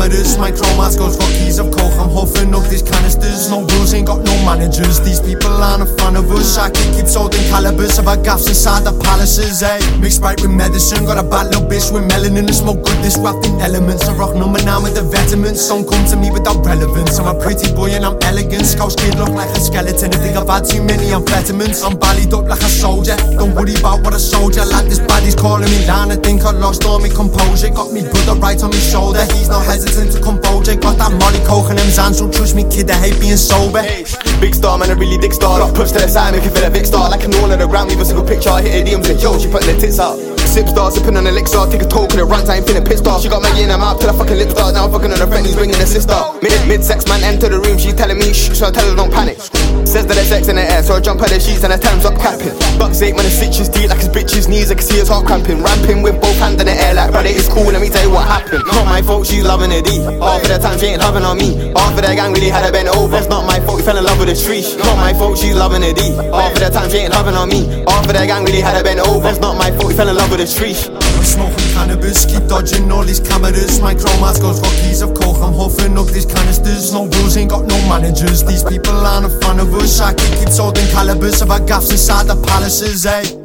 cameras, my chromats goes for keys of coke. I'm huffing up these canisters, no rules, ain't got no managers. These people aren't a fan of us. I can keep holding calibers of our gaffs inside the palaces, eh? Mixed right with medicine, got a bad little bitch with melanin and smoke good, disrupting elements. I rock number 9 with the veterans, don't come to me without relevance. I'm a pretty boy and I'm elegant, Scouse kid look like a skeleton. I think I've had too many amphetamines, I'm ballied up like a soldier. Don't worry about what a soldier like, this body's calling me down. I think I lost all my composure, got me brother right on my shoulder. He's not hesitant to compose it, got that Molly Coke and them Zans, so trust me kid, I hate being sober. Big star man, a really dick star. Push to the side, make you feel a big star. Like an all on the ground, leave a single picture. I hit a DMs and yo, she putting her tits out. Sip star, sipping on elixir. Take a toke in the runs, I ain't feeling pissed off. She got Maggie in her mouth till her fucking lips start. Now I'm fucking on her friend, he's bringing her sister. Mid-sex man enter the room, she's telling me shh, so I tell her don't panic. Says that there's sex in the air, so I jump out the sheets and her time's up capping. Bucks 8 man, the stitches deep like his bitch's knees. I can see his heart cramping. Ramping with both hands in the air like brother, it's cool, let me tell you what happened. Not my fault, she's loving it deep. Half of the time she ain't loving on me. Half of the gang really had her bent over. It's not my fault, we fell in love with the tree. Not my fault, she's loving it deep. Half of the time she ain't loving on me. Half of the gang really had her bent over. It's not my fault, we fell in love with the tree. I'm smoking cannabis, keep dodging all these cameras. My chromats goes for keys of coke. I'm huffing up these canisters, no rules, ain't got no managers. These people aren't a fan of us. I can keep holding calibers of our gaffs inside the palaces, eh?